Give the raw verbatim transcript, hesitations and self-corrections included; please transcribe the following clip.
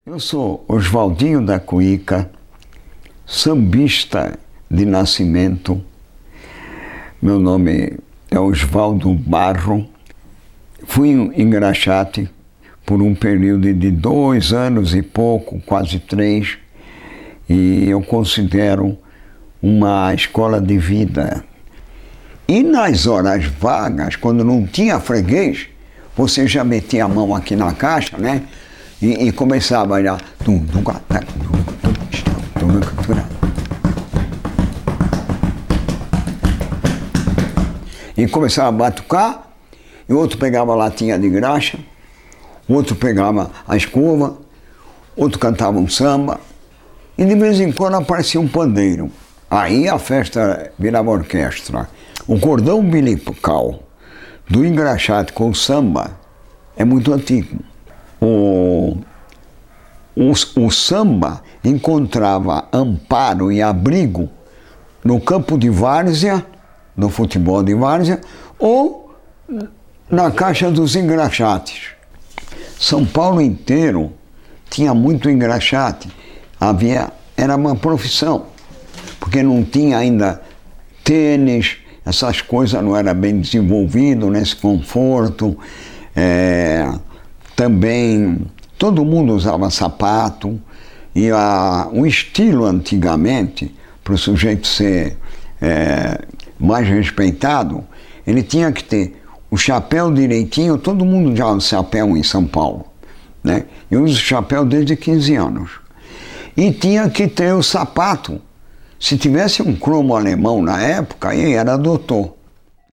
Eu sou Oswaldinho da Cuíca, sambista de nascimento. Meu nome é Oswaldo Barro. Fui em Graxate por um período de dois anos e pouco, quase três, e eu considero uma escola de vida. E nas horas vagas, quando não tinha freguês, você já metia a mão aqui na caixa, né? E, e começava a olhar. E começava a batucar, e o outro pegava a latinha de graxa, o outro pegava a escova, outro cantava um samba, e de vez em quando aparecia um pandeiro. Aí a festa virava orquestra. O cordão umbilical do engraxate com o samba é muito antigo. O, o, o samba encontrava amparo e abrigo no campo de várzea, no futebol de várzea, ou na caixa dos engraxates. São Paulo inteiro tinha muito engraxate. Havia, era uma profissão, porque não tinha ainda tênis, essas coisas não eram bem desenvolvidas nesse conforto. É, também todo mundo usava sapato, e a, o estilo antigamente, para o sujeito ser é, mais respeitado, ele tinha que ter o chapéu direitinho. Todo mundo já usa chapéu em São Paulo, né? Eu uso chapéu desde quinze anos. E tinha que ter o sapato. Se tivesse um cromo alemão na época, aí era doutor.